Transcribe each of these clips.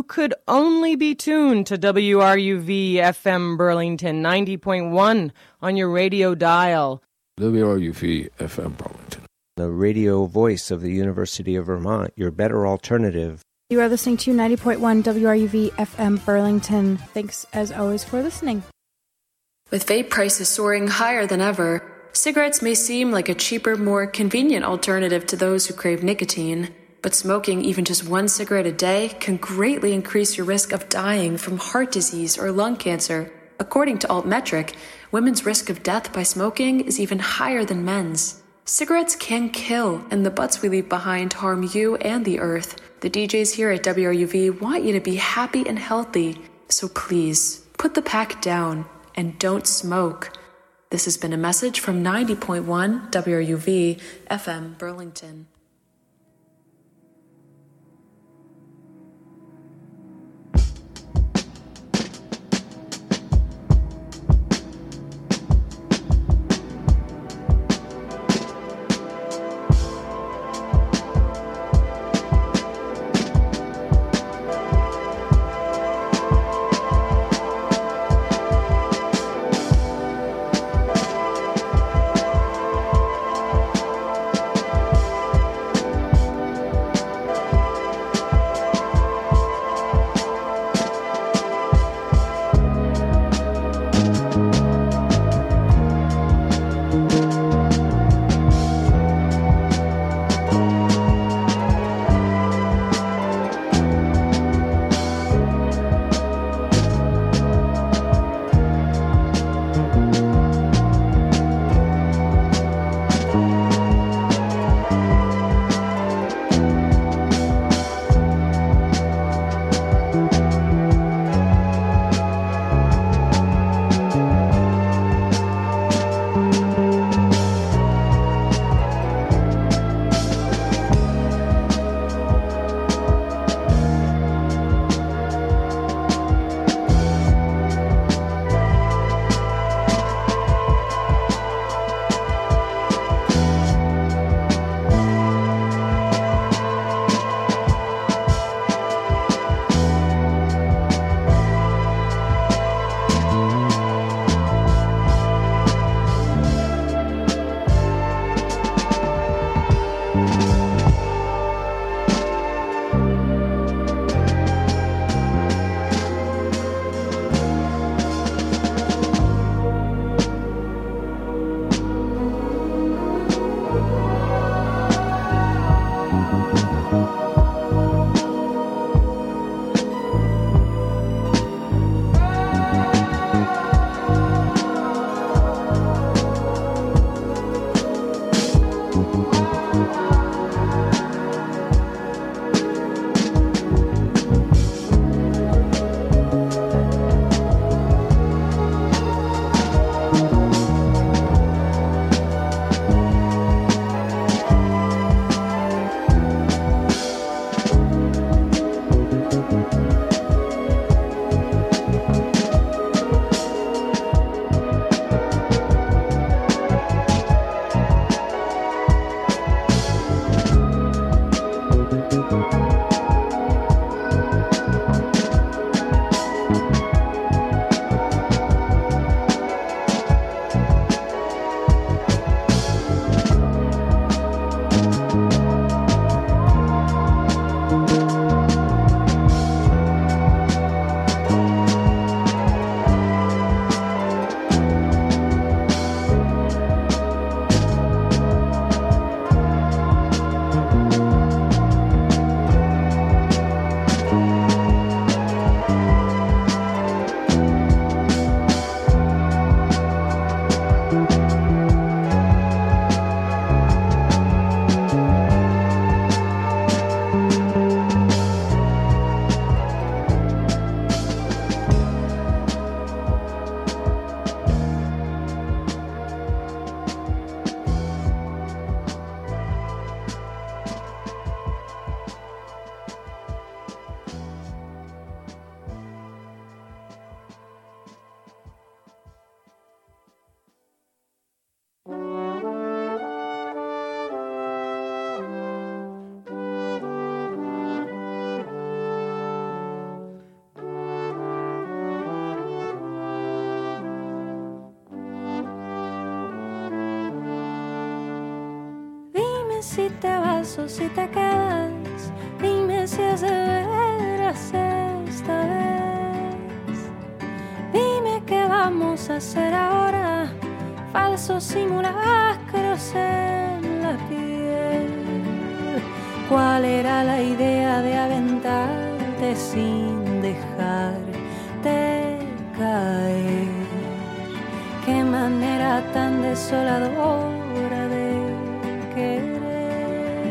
you could only be tuned to WRUV FM Burlington 90.1 on your radio dial. WRUV FM Burlington, the radio voice of the University of Vermont, your better alternative. You are listening to 90.1 WRUV FM Burlington. Thanks, as always, for listening. With vape prices soaring higher than ever, cigarettes may seem like a cheaper, more convenient alternative to those who crave nicotine. But smoking even just one cigarette a day can greatly increase your risk of dying from heart disease or lung cancer. According to Altmetric, women's risk of death by smoking is even higher than men's. Cigarettes can kill, and the butts we leave behind harm you and the earth. The DJs here at WRUV want you to be happy and healthy, so please, put the pack down and don't smoke. This has been a message from 90.1 WRUV FM Burlington. si te vas o si te quedas. Dime si es de veras esta vez. Dime qué vamos a hacer ahora. Falsos simulacros en la piel. ¿Cuál era la idea de aventarte sin dejarte caer? Qué manera tan desoladora de querer.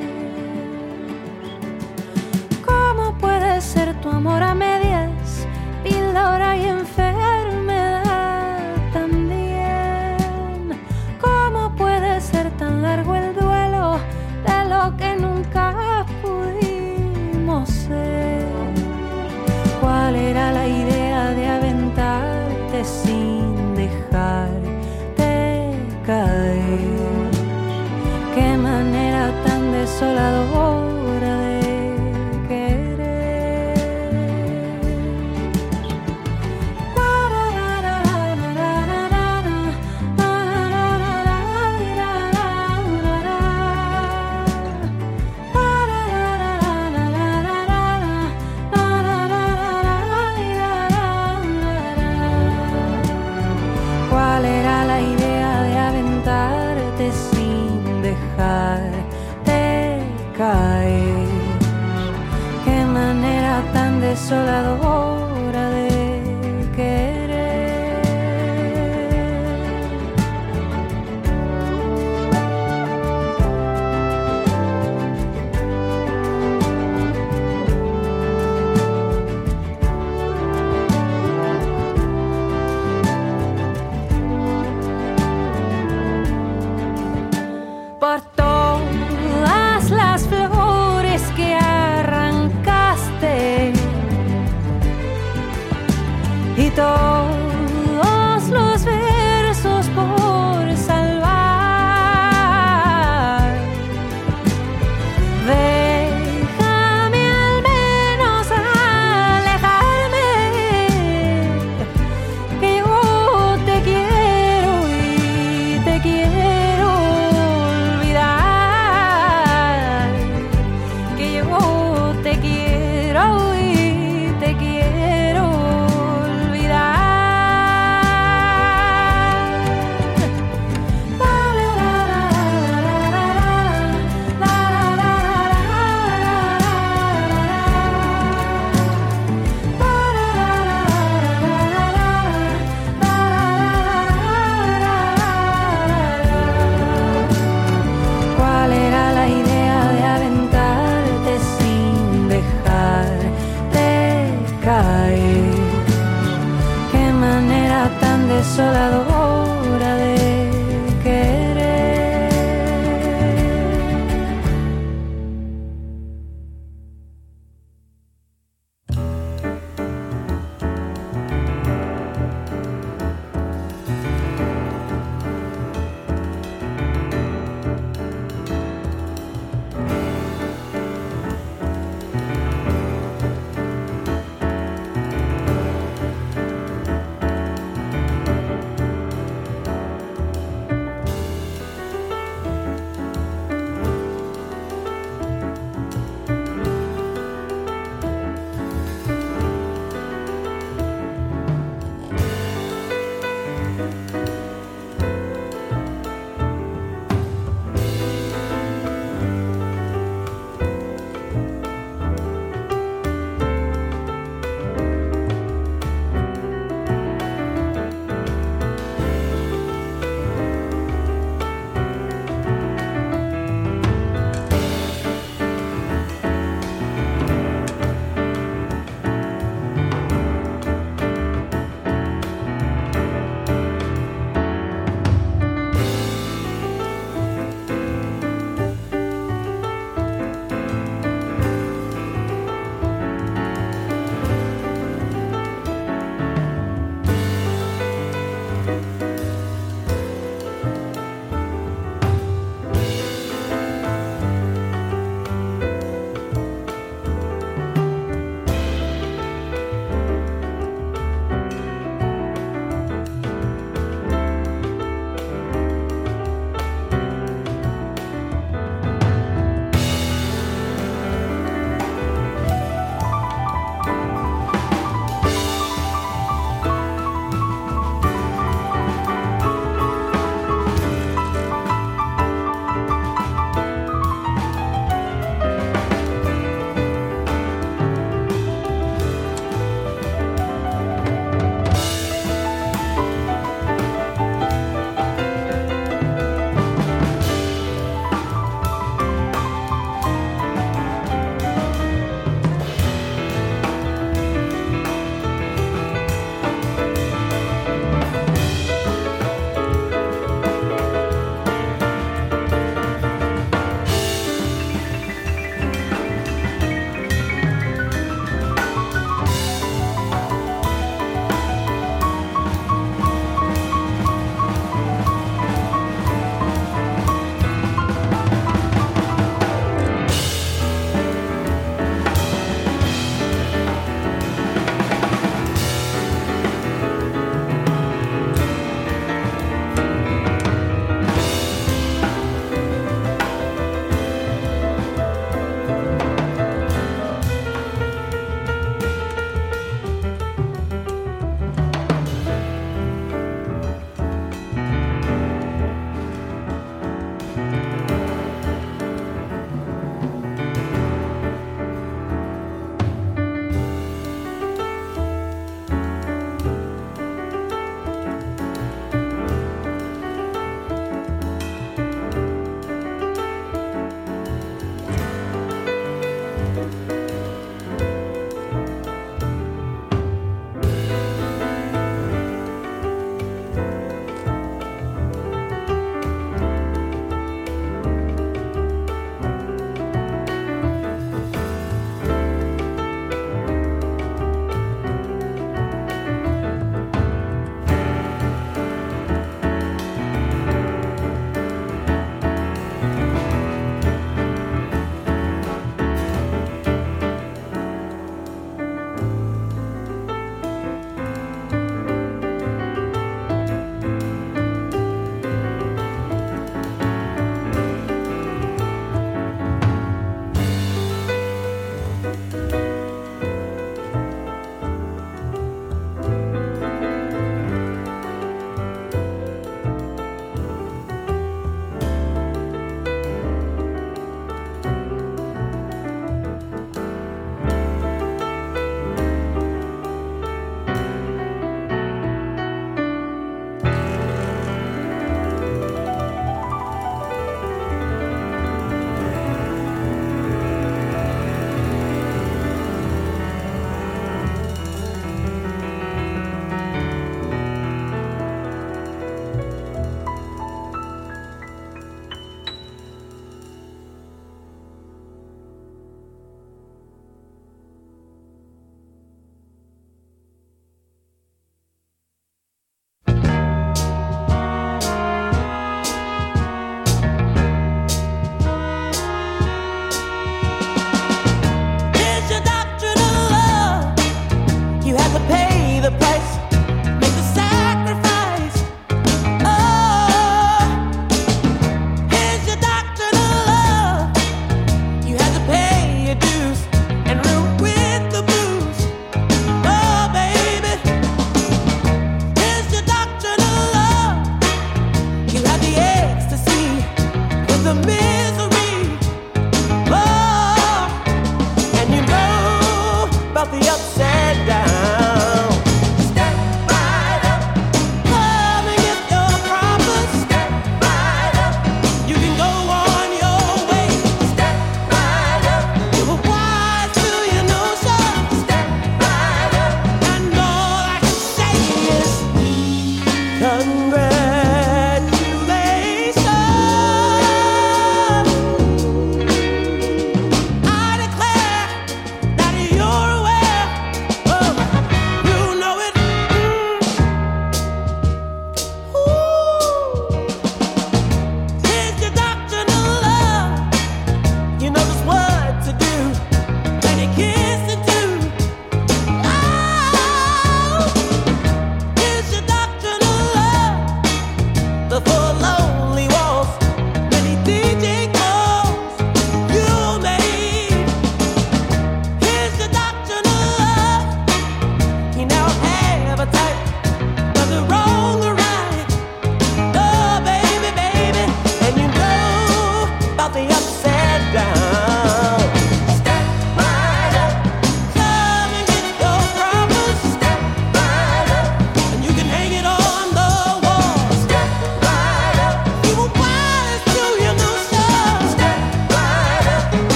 ¿Cómo puede ser tu amor a medias? Píldora y enfermedad también. ¿Cómo puede ser tan largo el duelo de lo que nunca pudimos ser? ¿Cuál era la idea de aventarte sin dejarte caer? Qué manera tan desoladora de caer. Qué manera tan desoladora de querer. Por todas las flores que arrancaste,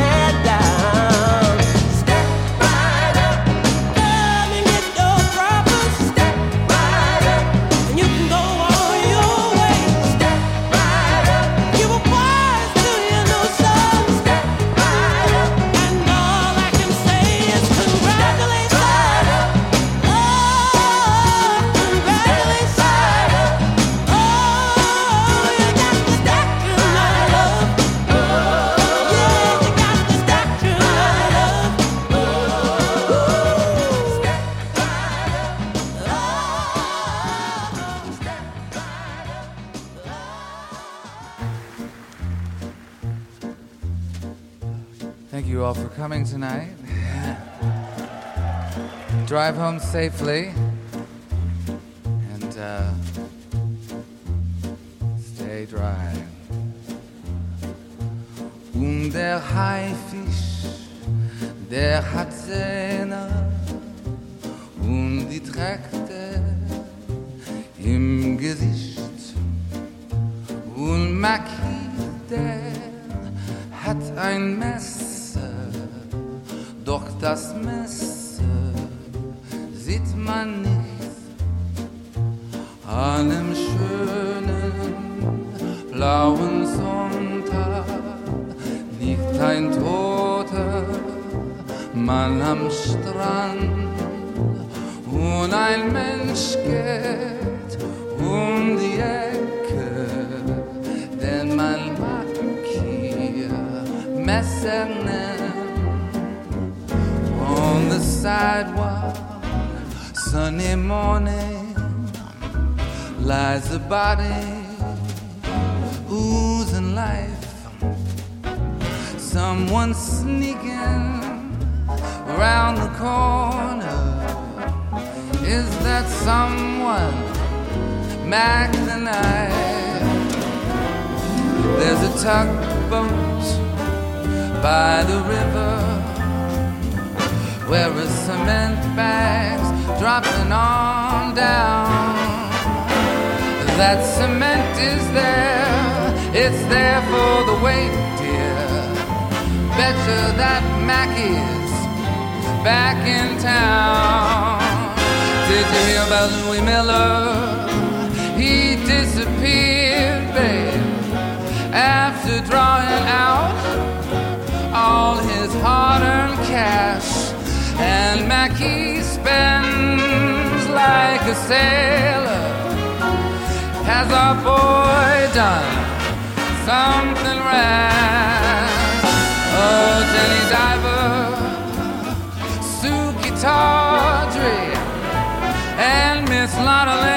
head down. Step right up, come and get your problems. Step right up, and you can go on your way. Step right up, you were wise to you know so. Step right up, and all I can say is congratulations. Oh, congratulations. Oh, you got the statue, my love. Yeah, you got the statue, my love. Step right Thank you all for coming tonight. Drive home safely and stay dry. Und der Haifisch, der hat Zähne und die trägt er im Gesicht. Und Maki, der hat ein Messer, doch das Messer sieht man nicht. An einem schönen blauen Sonntag liegt ein toter Mann am Strand und ein Mensch geht um die Ecke, den man Maki Messer nennt. On the sidewalk, sunny morning, lies a body oozing life. Someone sneaking around the corner. Is that someone? Mac the Knife. There's a tugboat by the river where a cement bag's dropping on down. That cement is there, it's there for the weight, dear. Betcha that Mackie's back in town. Did you hear about Louis Miller? He disappeared, babe, after drawing out all his hard-earned cash. And Mackie spends like a sailor. Has our boy done something rash? Oh, Jenny Diver, Suki Tawdry, and Miss Lana